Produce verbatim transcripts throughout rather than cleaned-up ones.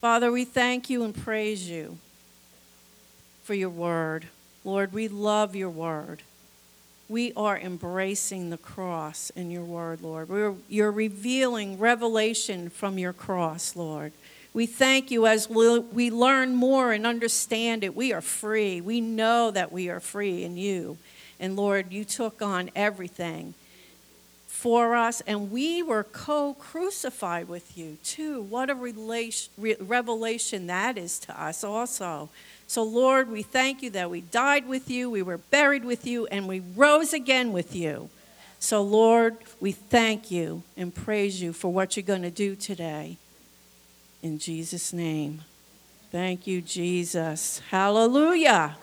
Father, we thank you and praise you for your word. Lord, we love your word. We are embracing the cross in your word, Lord. We're, you're revealing revelation from your cross, Lord. We thank you as we learn more and understand it. We are free. We know that we are free in you. And Lord, you took on everything for us, and we were co-crucified with you too. What a relation, re- revelation that is to us also. So Lord, we thank you that we died with you, we were buried with you, and we rose again with you. So Lord, we thank you and praise you for what you're going to do today. In Jesus' name. Thank you, Jesus. Hallelujah.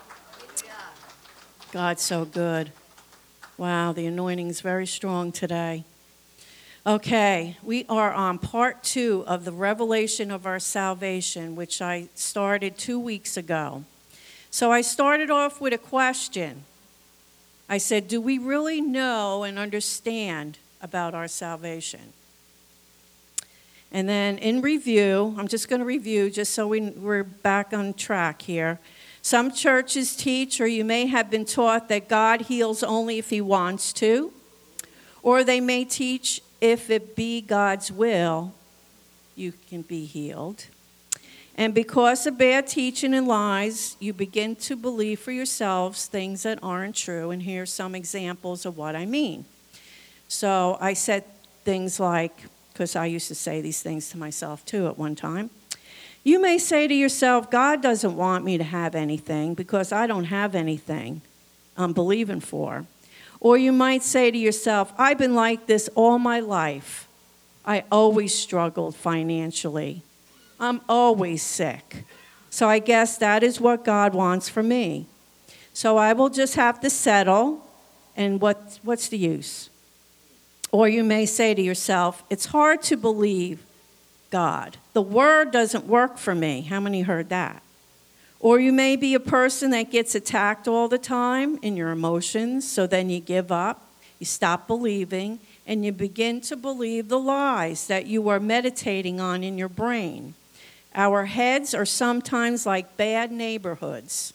God's so good. Wow, the anointing is very strong today. Okay, we are on part two of the revelation of our salvation, which I started two weeks ago. So I started off with a question. I said, do we really know and understand about our salvation? And then in review, I'm just going to review just so we, we're back on track here. Some churches teach, or you may have been taught, that God heals only if he wants to. Or they may teach, if it be God's will, you can be healed. And because of bad teaching and lies, you begin to believe for yourselves things that aren't true. And here's some examples of what I mean. So I said things like, because I used to say these things to myself too at one time. You may say to yourself, God doesn't want me to have anything because I don't have anything I'm believing for. Or you might say to yourself, I've been like this all my life. I always struggled financially. I'm always sick. So I guess that is what God wants for me. So I will just have to settle, and what, what's the use? Or you may say to yourself, it's hard to believe God. The word doesn't work for me. How many heard that? Or you may be a person that gets attacked all the time in your emotions, so then you give up, you stop believing, and you begin to believe the lies that you are meditating on in your brain. Our heads are sometimes like bad neighborhoods.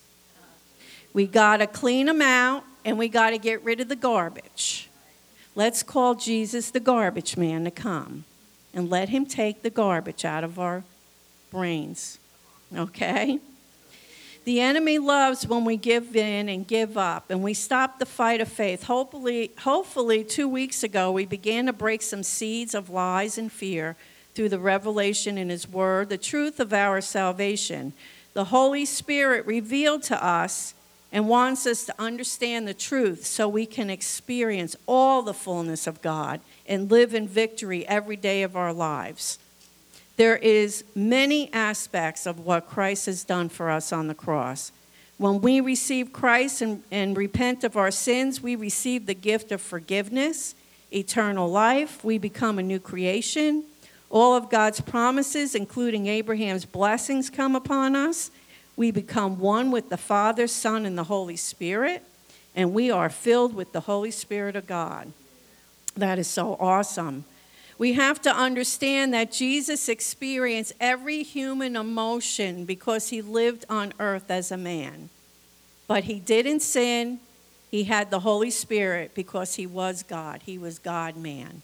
We got to clean them out, and we got to get rid of the garbage. Let's call Jesus the garbage man to come and let him take the garbage out of our brains, okay? The enemy loves when we give in and give up, and we stop the fight of faith. Hopefully, hopefully, two weeks ago, we began to break some seeds of lies and fear through the revelation in his word, the truth of our salvation. The Holy Spirit revealed to us and wants us to understand the truth so we can experience all the fullness of God and live in victory every day of our lives. There is many aspects of what Christ has done for us on the cross. When we receive Christ and, and repent of our sins, we receive the gift of forgiveness, eternal life. We become a new creation. All of God's promises, including Abraham's blessings, come upon us. We become one with the Father, Son, and the Holy Spirit, and we are filled with the Holy Spirit of God. That is so awesome. We have to understand that Jesus experienced every human emotion because he lived on earth as a man. But he didn't sin. He had the Holy Spirit because he was God. He was God-man.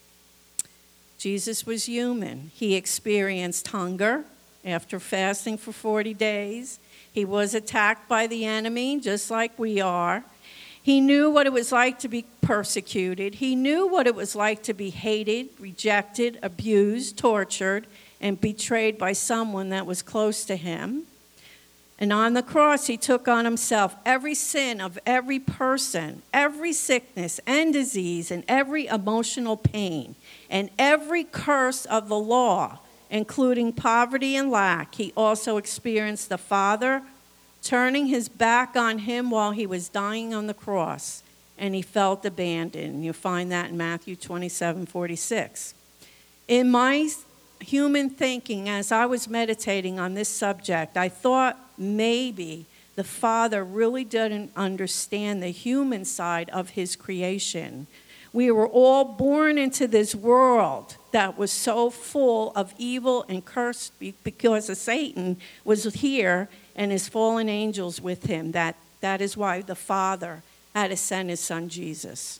Jesus was human. He experienced hunger after fasting for forty days. He was attacked by the enemy, just like we are. He knew what it was like to be persecuted. He knew what it was like to be hated, rejected, abused, tortured, and betrayed by someone that was close to him. And on the cross, he took on himself every sin of every person, every sickness and disease, and every emotional pain, and every curse of the law, including poverty and lack. He also experienced the Father turning his back on him while he was dying on the cross, and he felt abandoned. You'll find that in Matthew twenty-seven forty-six. In my human thinking, as I was meditating on this subject, I thought maybe the Father really didn't understand the human side of his creation. We were all born into this world that was so full of evil and cursed because of Satan was here and his fallen angels with him. That, that is why the Father had to send his son Jesus.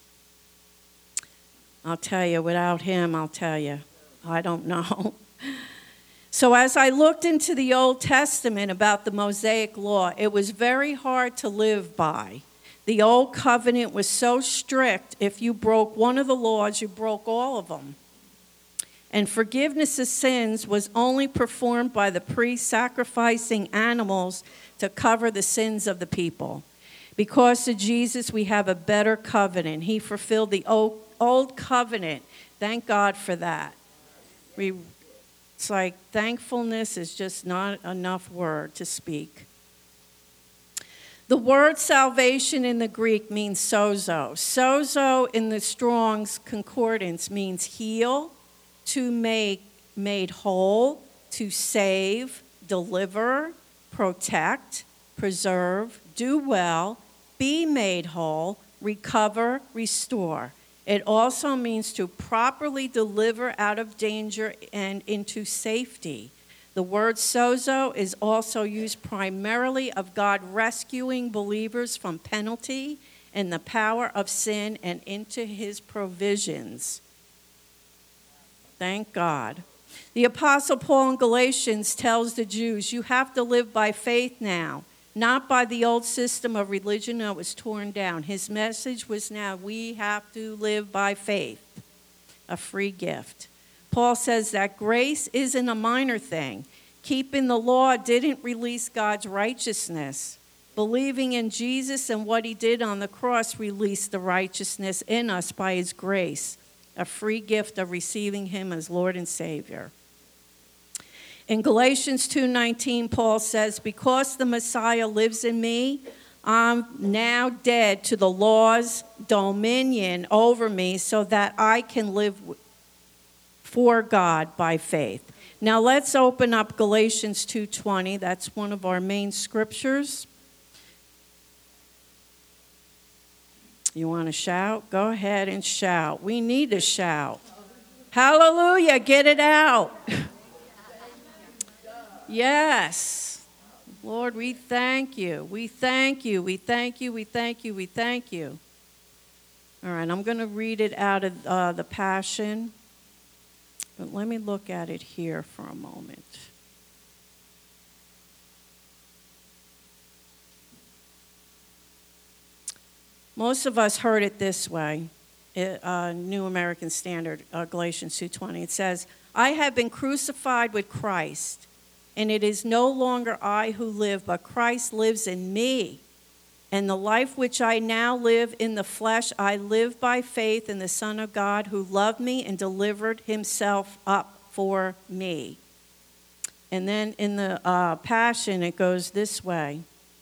I'll tell you, without him, I'll tell you, I don't know. So as I looked into the Old Testament about the Mosaic Law, it was very hard to live by. The Old Covenant was so strict, if you broke one of the laws, you broke all of them. And forgiveness of sins was only performed by the priest sacrificing animals to cover the sins of the people. Because of Jesus, we have a better covenant. He fulfilled the old, old covenant. Thank God for that. We, it's like thankfulness is just not enough word to speak. The word salvation in the Greek means sozo. Sozo in the Strong's Concordance means heal, to make made whole, to save, deliver, protect, preserve, do well, be made whole, recover, restore. It also means to properly deliver out of danger and into safety. The word sozo is also used primarily of God rescuing believers from penalty and the power of sin and into his provisions. Thank God. The Apostle Paul in Galatians tells the Jews, you have to live by faith now, not by the old system of religion that was torn down. His message was now, we have to live by faith, a free gift. Paul says that grace isn't a minor thing. Keeping the law didn't release God's righteousness. Believing in Jesus and what he did on the cross released the righteousness in us by his grace, a free gift of receiving him as Lord and Savior. In Galatians two nineteen, Paul says, because the Messiah lives in me, I'm now dead to the law's dominion over me so that I can live for God by faith. Now let's open up Galatians two twenty. That's one of our main scriptures. You want to shout? Go ahead and shout. We need to shout. Hallelujah. Get it out. Yes. Lord, we thank you. We thank you. We thank you. We thank you. We thank you. All right, I'm going to read it out of uh, the Passion. But let me look at it here for a moment. Most of us heard it this way, it, uh, New American Standard, uh, Galatians two twenty. It says, I have been crucified with Christ, and it is no longer I who live, but Christ lives in me. And the life which I now live in the flesh, I live by faith in the Son of God who loved me and delivered himself up for me. And then in the uh, Passion, it goes this way.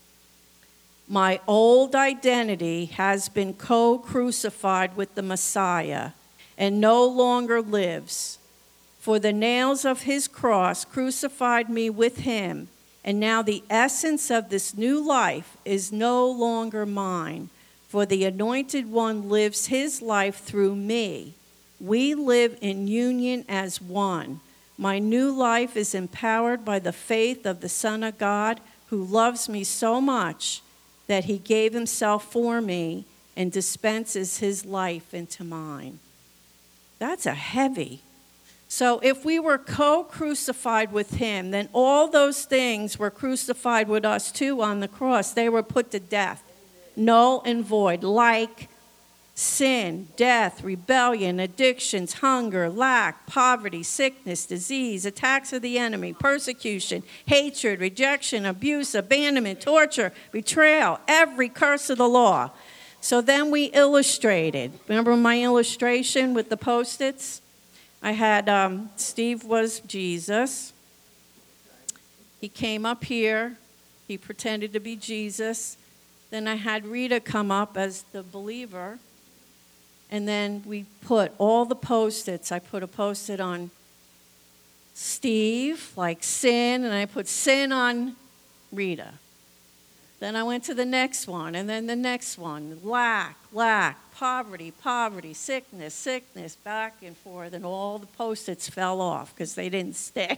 My old identity has been co-crucified with the Messiah and no longer lives. For the nails of his cross crucified me with him. And now the essence of this new life is no longer mine, for the Anointed One lives his life through me. We live in union as one. My new life is empowered by the faith of the Son of God, who loves me so much that he gave himself for me and dispenses his life into mine. That's a heavy. So if we were co-crucified with him, then all those things were crucified with us too on the cross. They were put to death, null and void, like sin, death, rebellion, addictions, hunger, lack, poverty, sickness, disease, attacks of the enemy, persecution, hatred, rejection, abuse, abandonment, torture, betrayal, every curse of the law. So then we illustrated. Remember my illustration with the Post-its? I had, um, Steve was Jesus. He came up here. He pretended to be Jesus. Then I had Rita come up as the believer. And then we put all the Post-its. I put a Post-it on Steve, like sin, and I put sin on Rita. Then I went to the next one, and then the next one. Lack, lack, poverty, poverty, sickness, sickness, back and forth, and all the Post-its fell off because they didn't stick.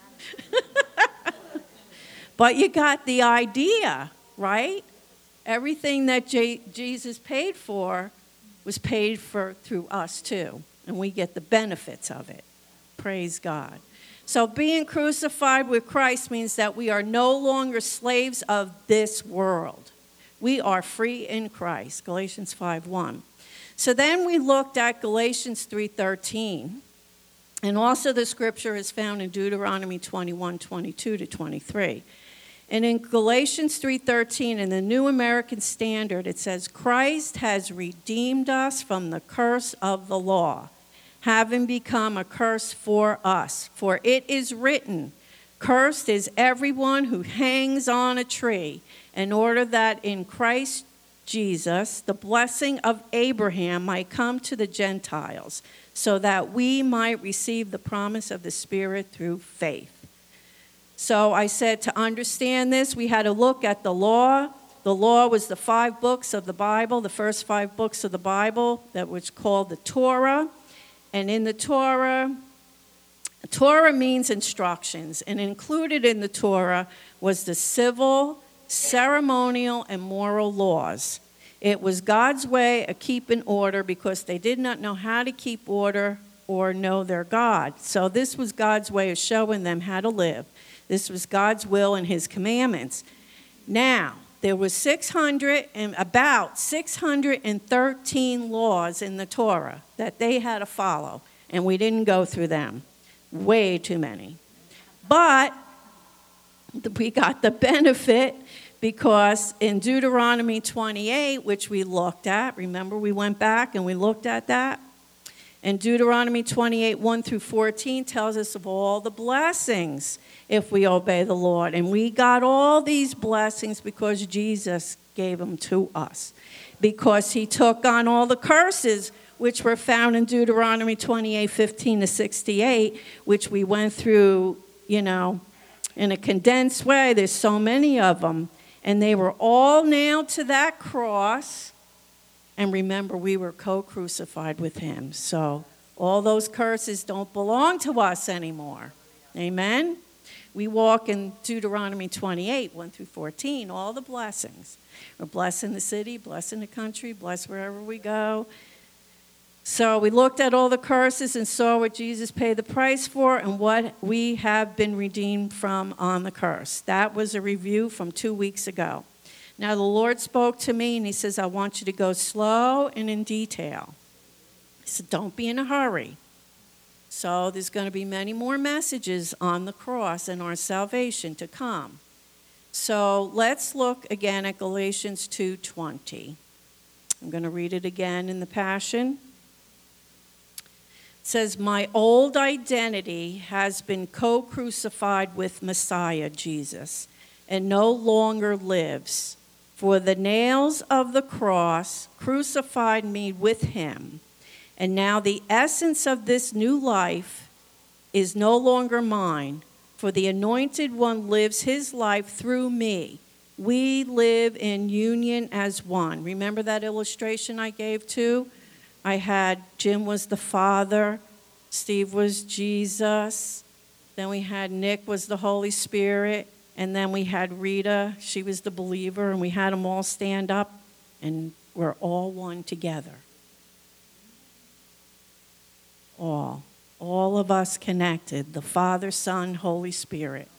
But you got the idea, right? Everything that J- Jesus paid for was paid for through us too, and we get the benefits of it. Praise God. So being crucified with Christ means that we are no longer slaves of this world. We are free in Christ, Galatians five one. So then we looked at Galatians three thirteen, and also the scripture is found in Deuteronomy twenty-one twenty-two to twenty-three. And in Galatians three thirteen, in the New American Standard, it says, Christ has redeemed us from the curse of the law, having become a curse for us. For it is written, cursed is everyone who hangs on a tree, in order that in Christ Jesus the blessing of Abraham might come to the Gentiles, so that we might receive the promise of the Spirit through faith. So I said to understand this, we had to look at the law. The law was the five books of the Bible, the first five books of the Bible that was called the Torah. And in the Torah, Torah means instructions. And included in the Torah was the civil, ceremonial, and moral laws. It was God's way of keeping order because they did not know how to keep order or know their God. So this was God's way of showing them how to live. This was God's will and his commandments. Now, there was six hundred and about six hundred thirteen laws in the Torah that they had to follow, and we didn't go through them. Way too many. But we got the benefit because in Deuteronomy twenty-eight, which we looked at, remember we went back and we looked at that? And Deuteronomy twenty-eight, one through fourteen tells us of all the blessings if we obey the Lord. And we got all these blessings because Jesus gave them to us. Because he took on all the curses which were found in Deuteronomy twenty-eight, fifteen to sixty-eight, which we went through, you know, in a condensed way. There's so many of them. And they were all nailed to that cross. And remember, we were co-crucified with him. So all those curses don't belong to us anymore. Amen? We walk in Deuteronomy twenty-eight, one through fourteen, all the blessings. We're blessing the city, blessing the country, bless wherever we go. So we looked at all the curses and saw what Jesus paid the price for and what we have been redeemed from on the curse. That was a review from two weeks ago. Now the Lord spoke to me and he says, I want you to go slow and in detail. He said, don't be in a hurry. So there's going to be many more messages on the cross and our salvation to come. So let's look again at Galatians two twenty. I'm going to read it again in the Passion. It says, my old identity has been co-crucified with Messiah, Jesus, and no longer lives. For the nails of the cross crucified me with him. And now the essence of this new life is no longer mine, for the Anointed One lives his life through me. We live in union as one. Remember that illustration I gave too? I had Jim was the Father, Steve was Jesus, then we had Nick was the Holy Spirit, and then we had Rita, she was the believer, and we had them all stand up, and we're all one together. All. All of us connected, the Father, Son, Holy Spirit.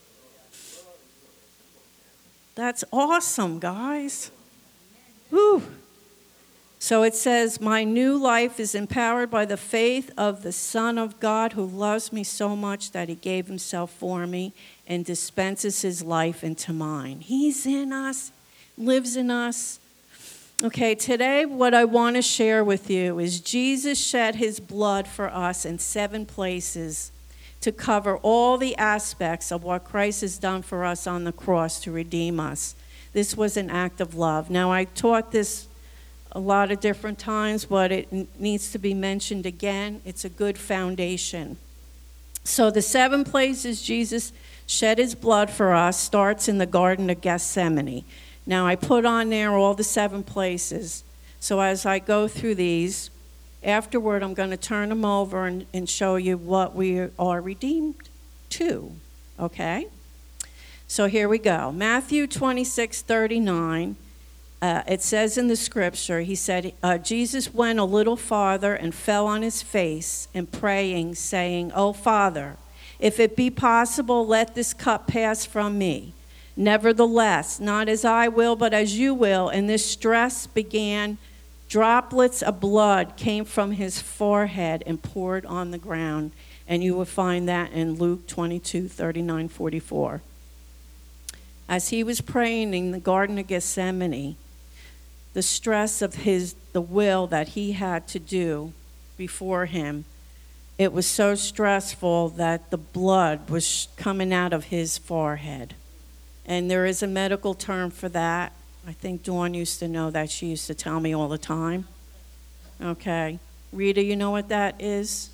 That's awesome, guys. Whew. So it says, my new life is empowered by the faith of the Son of God who loves me so much that he gave himself for me and dispenses his life into mine. He's in us, lives in us. Okay, today what I want to share with you is Jesus shed his blood for us in seven places to cover all the aspects of what Christ has done for us on the cross to redeem us. This was an act of love. Now, I taught this a lot of different times, but it n- needs to be mentioned again. It's a good foundation. So the seven places Jesus shed his blood for us starts in the Garden of Gethsemane. Now, I put on there all the seven places. So as I go through these, afterward, I'm going to turn them over and, and show you what we are redeemed to, okay? So here we go. Matthew twenty-six thirty-nine, uh, it says in the scripture, he said, uh, Jesus went a little farther and fell on his face and praying, saying, "O Father, if it be possible, let this cup pass from me. Nevertheless, not as I will, but as you will." And this stress began. Droplets of blood came from his forehead and poured on the ground. And you will find that in Luke twenty-two thirty-nine forty-four. As he was praying in the Garden of Gethsemane, the stress of his the will that he had to do before him, it was so stressful that the blood was coming out of his forehead. And there is a medical term for that. I think Dawn used to know that. She used to tell me all the time. Okay. Rita, you know what that is?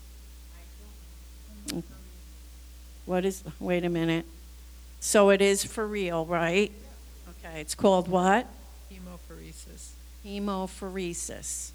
What is, wait a minute. So it is for real, right? Okay, it's called what? Hemophoresis. Hemophoresis.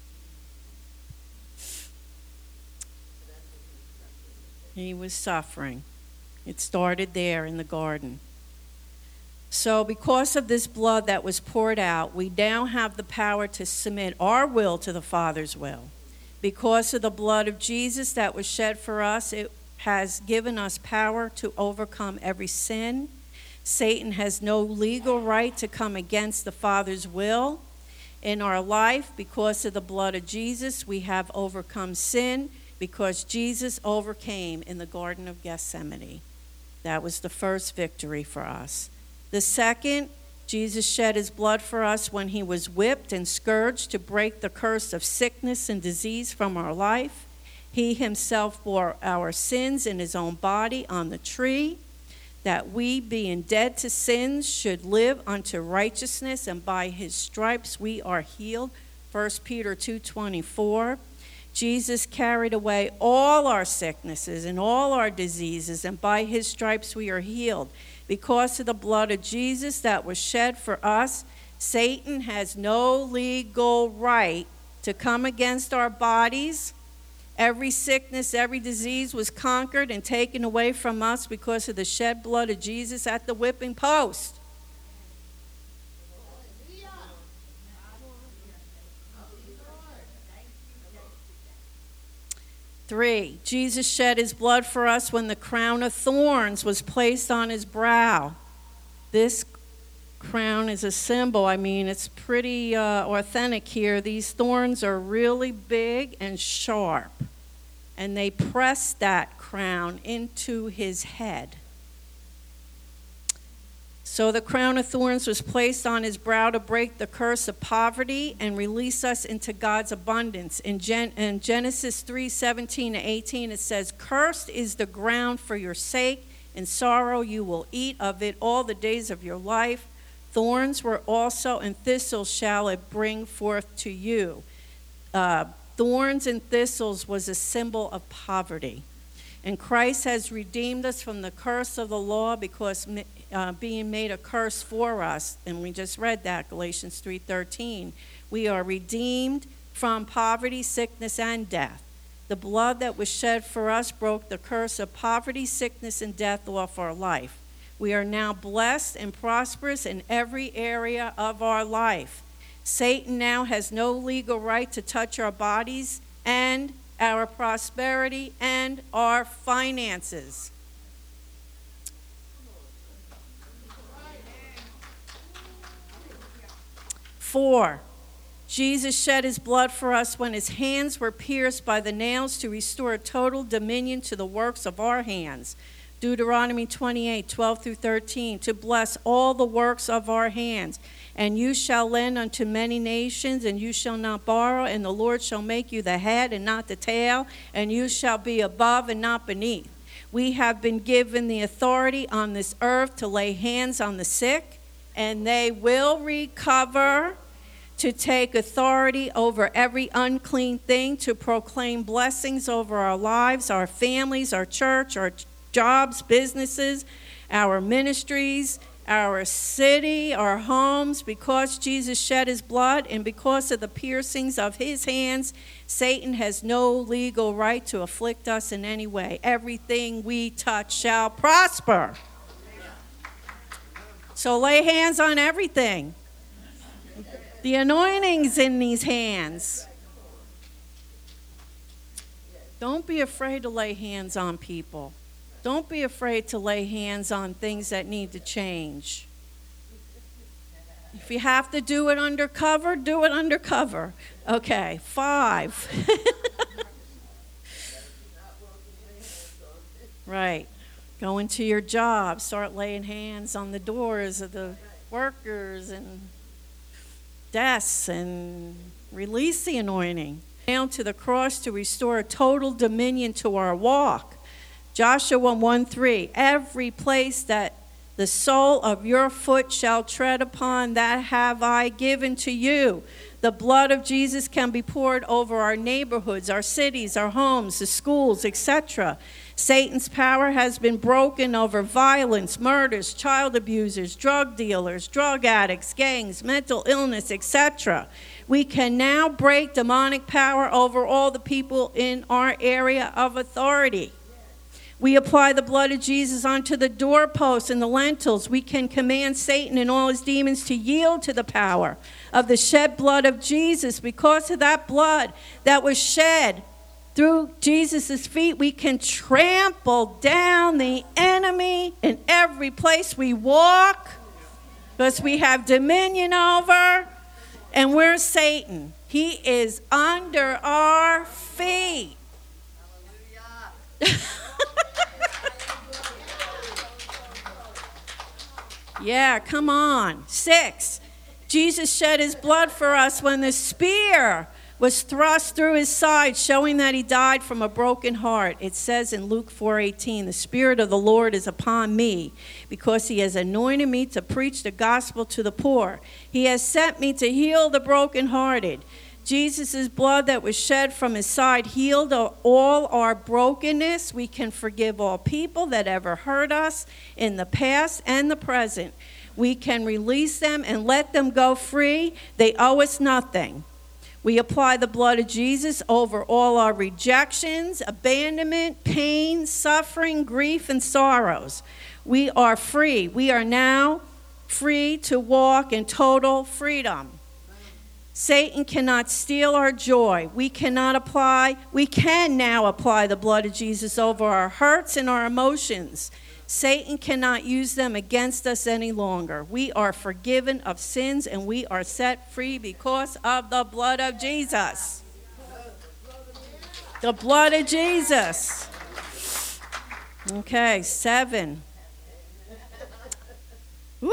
He was suffering. It started there in the garden. So because of this blood that was poured out, we now have the power to submit our will to the Father's will. Because of the blood of Jesus that was shed for us, it has given us power to overcome every sin. Satan has no legal right to come against the Father's will in our life. Because of the blood of Jesus, we have overcome sin because Jesus overcame in the Garden of Gethsemane. That was the first victory for us. The second, Jesus shed his blood for us when he was whipped and scourged to break the curse of sickness and disease from our life. He himself bore our sins in his own body on the tree, that we, being dead to sins, should live unto righteousness, and by his stripes we are healed. First Peter two twenty-four. Jesus carried away all our sicknesses and all our diseases, and by his stripes we are healed. Because of the blood of Jesus that was shed for us, Satan has no legal right to come against our bodies. Every sickness, every disease was conquered and taken away from us because of the shed blood of Jesus at the whipping post. Three, Jesus shed his blood for us when the crown of thorns was placed on his brow. This crown is a symbol. I mean, it's pretty uh, authentic here. These thorns are really big and sharp, and they pressed that crown into his head. So the crown of thorns was placed on his brow to break the curse of poverty and release us into God's abundance. In, Gen- in Genesis three seventeen to eighteen, it says, "Cursed is the ground for your sake. In sorrow you will eat of it all the days of your life. Thorns were also, and thistles shall it bring forth to you." Uh, thorns and thistles was a symbol of poverty. And Christ has redeemed us from the curse of the law because uh, being made a curse for us, and we just read that, Galatians three thirteen. We are redeemed from poverty, sickness, and death. The blood that was shed for us broke the curse of poverty, sickness, and death off our life. We are now blessed and prosperous in every area of our life. Satan now has no legal right to touch our bodies and our prosperity and our finances. Four, Jesus shed his blood for us when his hands were pierced by the nails to restore total dominion to the works of our hands. Deuteronomy twenty-eight, twelve through thirteen, to bless all the works of our hands. And you shall lend unto many nations, and you shall not borrow, and the Lord shall make you the head and not the tail, and you shall be above and not beneath. We have been given the authority on this earth to lay hands on the sick, and they will recover, to take authority over every unclean thing, to proclaim blessings over our lives, our families, our church, our jobs, businesses, our ministries, our city, our homes, because Jesus shed his blood and because of the piercings of his hands, Satan has no legal right to afflict us in any way. Everything we touch shall prosper. So lay hands on everything. The anointing's in these hands. Don't be afraid to lay hands on people. Don't be afraid to lay hands on things that need to change. If you have to do it undercover, do it undercover. Okay, five. Right. Go into your job, start laying hands on the doors of the workers and desks and release the anointing. Down to the cross to restore total dominion to our walk. Joshua one three, every place that the sole of your foot shall tread upon, that have I given to you. The blood of Jesus can be poured over our neighborhoods, our cities, our homes, the schools, et cetera. Satan's power has been broken over violence, murders, child abusers, drug dealers, drug addicts, gangs, mental illness, et cetera. We can now break demonic power over all the people in our area of authority. We apply the blood of Jesus onto the doorposts and the lintels. We can command Satan and all his demons to yield to the power of the shed blood of Jesus. Because of that blood that was shed through Jesus' feet, we can trample down the enemy in every place we walk, because we have dominion over, and we're Satan. He is under our feet. Yeah, come on. Six, Jesus shed his blood for us when the spear was thrust through his side, showing that he died from a broken heart. It says in Luke four eighteen, the Spirit of the Lord is upon me, because he has anointed me to preach the gospel to the poor. He has sent me to heal the brokenhearted. Jesus' blood that was shed from his side healed all our brokenness. We can forgive all people that ever hurt us in the past and the present. We can release them and let them go free. They owe us nothing. We apply the blood of Jesus over all our rejections, abandonment, pain, suffering, grief, and sorrows. We are free. We are now free to walk in total freedom. Satan cannot steal our joy. We cannot apply, we can now apply the blood of Jesus over our hurts and our emotions. Satan cannot use them against us any longer. We are forgiven of sins and we are set free because of the blood of Jesus. The blood of Jesus. Okay, seven. Woo!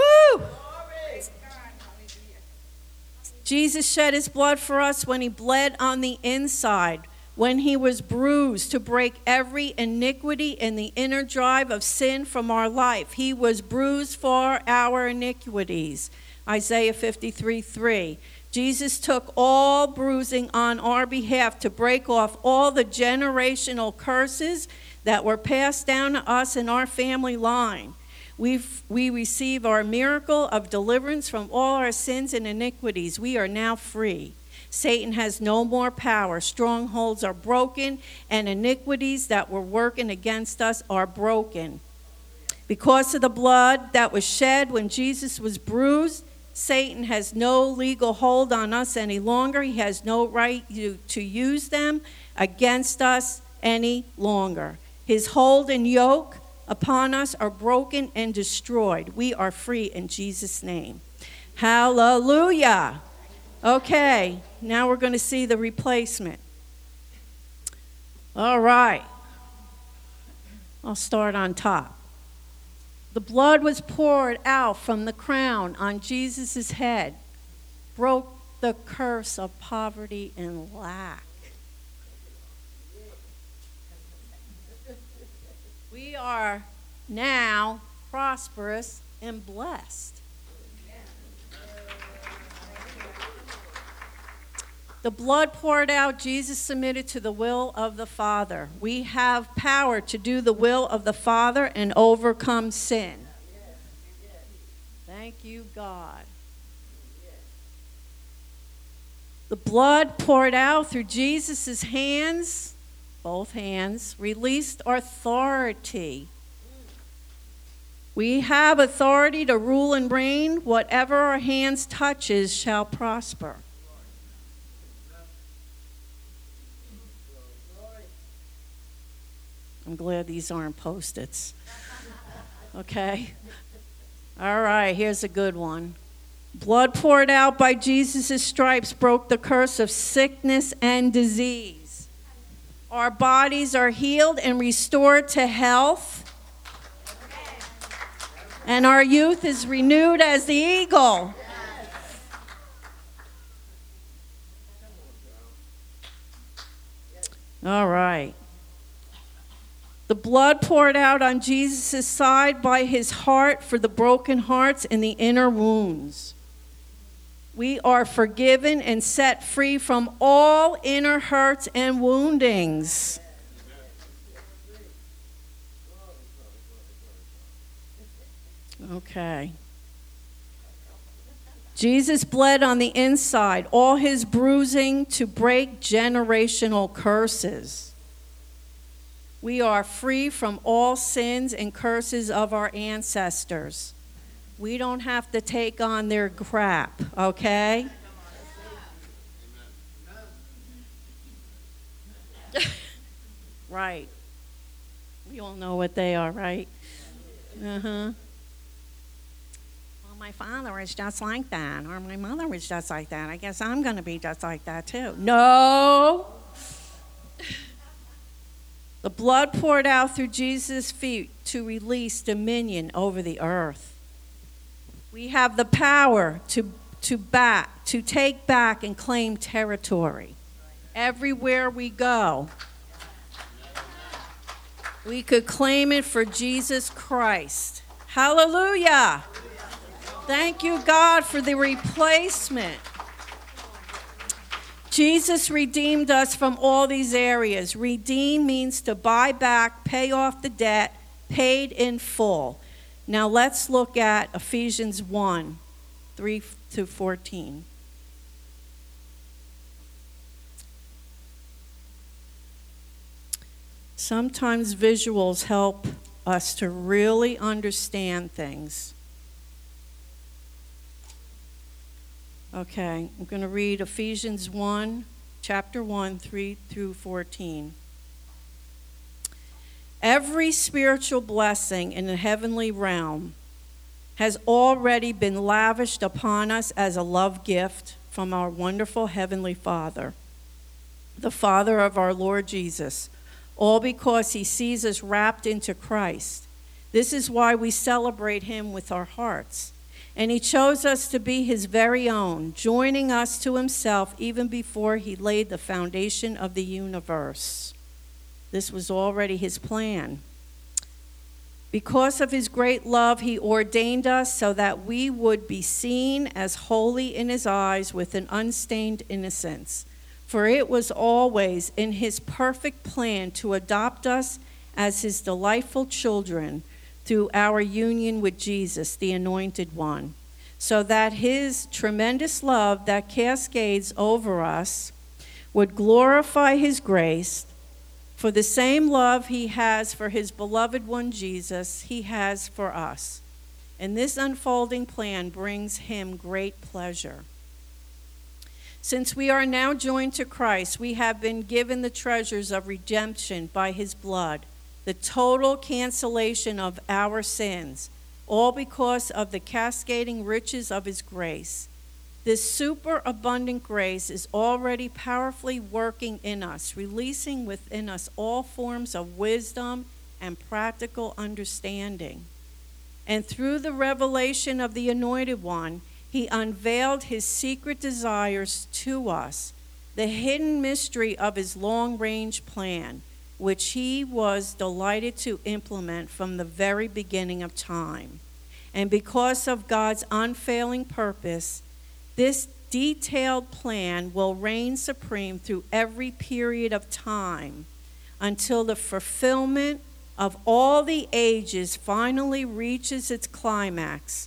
Jesus shed his blood for us when he bled on the inside, when he was bruised to break every iniquity and the inner drive of sin from our life. He was bruised for our iniquities. Isaiah fifty-three three. Jesus took all bruising on our behalf to break off all the generational curses that were passed down to us in our family line. We've, we receive our miracle of deliverance from all our sins and iniquities. We are now free. Satan has no more power. Strongholds are broken, and iniquities that were working against us are broken. Because of the blood that was shed when Jesus was bruised, Satan has no legal hold on us any longer. He has no right to, to use them against us any longer. His hold and yoke upon us are broken and destroyed. We are free in Jesus' name. Hallelujah. Okay, now we're going to see the replacement. All right. I'll start on top. The blood was poured out from the crown on Jesus' head, broke the curse of poverty and lack. We are now prosperous and blessed. The blood poured out, Jesus submitted to the will of the Father. We have power to do the will of the Father and overcome sin. you, God. The blood poured out through Jesus' hands, both hands, released authority. We have authority to rule and reign. Whatever our hands touches shall prosper. I'm glad these aren't Post-its. Okay? All right, here's a good one. Blood poured out by Jesus' stripes broke the curse of sickness and disease. Our bodies are healed and restored to health. And our youth is renewed as the eagle. All right. The blood poured out on Jesus' side by his heart for the broken hearts and the inner wounds. We are forgiven and set free from all inner hurts and woundings. Okay. Jesus bled on the inside, all his bruising to break generational curses. We are free from all sins and curses of our ancestors. We don't have to take on their crap, okay? Right. We all know what they are, right? Uh-huh. Well, my father is just like that, or my mother was just like that. I guess I'm going to be just like that, too. No. The blood poured out through Jesus' feet to release dominion over the earth. We have the power to, to back, to take back and claim territory. Everywhere we go, we could claim it for Jesus Christ. Hallelujah. Thank you, God, for the replacement. Jesus redeemed us from all these areas. Redeem means to buy back, pay off the debt, paid in full. Now let's look at Ephesians one, three to fourteen. Sometimes visuals help us to really understand things. Okay, I'm going to read Ephesians one, chapter one, three through fourteen. Every spiritual blessing in the heavenly realm has already been lavished upon us as a love gift from our wonderful Heavenly Father, the Father of our Lord Jesus, all because he sees us wrapped into Christ. This is why we celebrate him with our hearts. And he chose us to be his very own, joining us to himself even before he laid the foundation of the universe. This was already his plan. Because of his great love, he ordained us so that we would be seen as holy in his eyes with an unstained innocence. For it was always in his perfect plan to adopt us as his delightful children through our union with Jesus, the Anointed One, so that his tremendous love that cascades over us would glorify his grace. For the same love he has for his beloved one, Jesus, he has for us. And this unfolding plan brings him great pleasure. Since we are now joined to Christ, we have been given the treasures of redemption by his blood, the total cancellation of our sins, all because of the cascading riches of his grace. This superabundant grace is already powerfully working in us, releasing within us all forms of wisdom and practical understanding. And through the revelation of the Anointed One, he unveiled his secret desires to us, the hidden mystery of his long-range plan, which he was delighted to implement from the very beginning of time. And because of God's unfailing purpose, this detailed plan will reign supreme through every period of time until the fulfillment of all the ages finally reaches its climax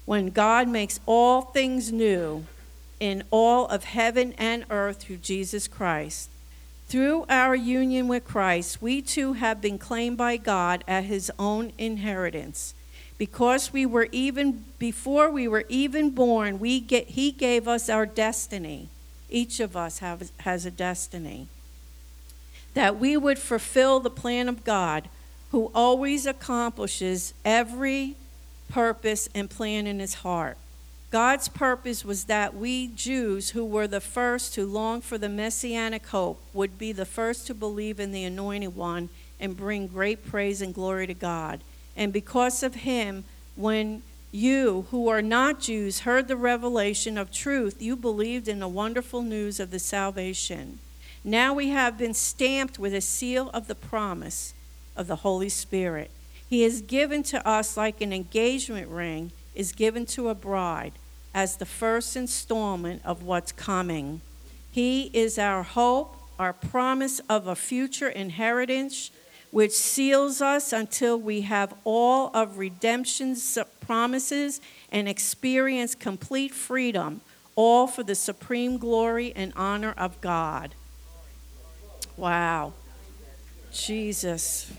when God makes all things new in all of heaven and earth through Jesus Christ. Through our union with Christ, we too have been claimed by God as his own inheritance. Because we were even before we were even born, we get, he gave us our destiny. Each of us have, has a destiny. That we would fulfill the plan of God, who always accomplishes every purpose and plan in his heart. God's purpose was that we Jews, who were the first to long for the messianic hope, would be the first to believe in the Anointed One and bring great praise and glory to God. And because of him, when you, who are not Jews, heard the revelation of truth, you believed in the wonderful news of the salvation. Now we have been stamped with a seal of the promise of the Holy Spirit. He is given to us like an engagement ring is given to a bride as the first installment of what's coming. He is our hope, our promise of a future inheritance, which seals us until we have all of redemption's promises and experience complete freedom, all for the supreme glory and honor of God. Wow. Jesus.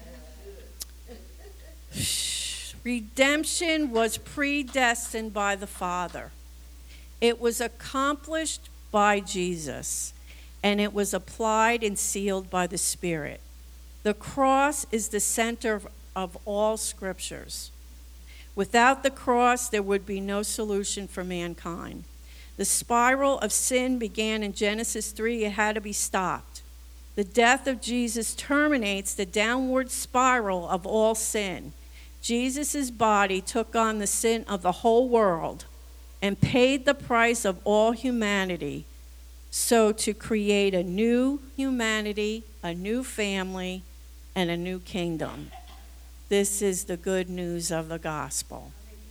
Redemption was predestined by the Father. It was accomplished by Jesus, and it was applied and sealed by the Spirit. The cross is the center of all scriptures. Without the cross, there would be no solution for mankind. The spiral of sin began in Genesis three. It had to be stopped. The death of Jesus terminates the downward spiral of all sin. Jesus' body took on the sin of the whole world and paid the price of all humanity, so to create a new humanity, a new family, and a new kingdom. This is the good news of the gospel.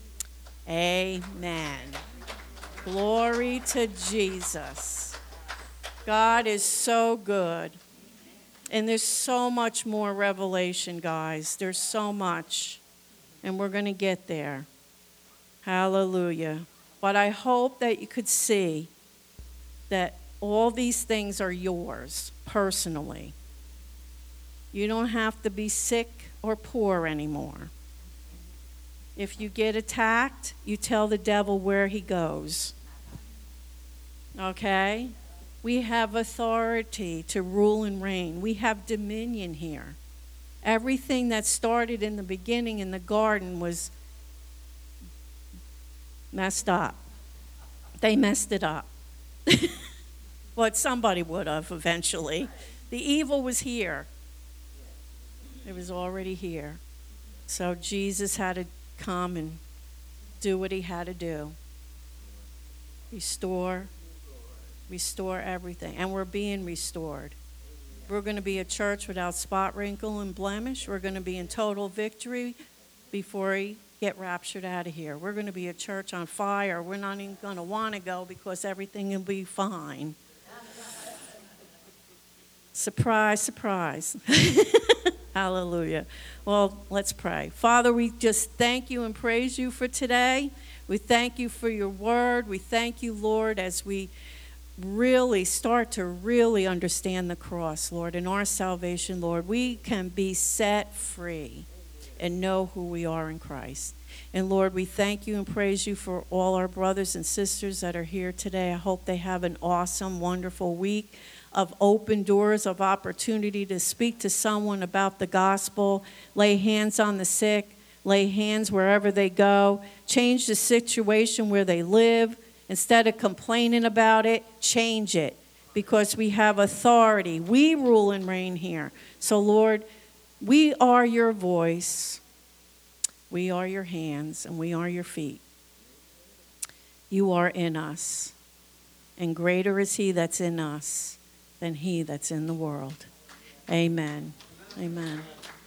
Amen. Glory to Jesus. God is so good. And there's so much more revelation, guys. There's so much. And we're going to get there. Hallelujah. But I hope that you could see that all these things are yours personally. You don't have to be sick or poor anymore. If you get attacked, you tell the devil where he goes. Okay? We have authority to rule and reign. We have dominion here. Everything that started in the beginning in the garden was messed up. They messed it up. But somebody would have eventually. The evil was here. It was already here. So Jesus had to come and do what he had to do. Restore. Restore everything. And we're being restored. We're going to be a church without spot, wrinkle, and blemish. We're going to be in total victory before we get raptured out of here. We're going to be a church on fire. We're not even going to want to go because everything will be fine. Surprise, surprise. Hallelujah. Well, let's pray. Father, we just thank you and praise you for today. We thank you for your word. We thank you, Lord, as we really start to really understand the cross, Lord, and our salvation, Lord. We can be set free and know who we are in Christ. And Lord, we thank you and praise you for all our brothers and sisters that are here today. I hope they have an awesome, wonderful week of open doors, of opportunity to speak to someone about the gospel, lay hands on the sick, lay hands wherever they go, change the situation where they live. Instead of complaining about it, change it, because we have authority. We rule and reign here. So, Lord, we are your voice, we are your hands, and we are your feet. You are in us, and greater is he that's in us than he that's in the world. Amen. Amen.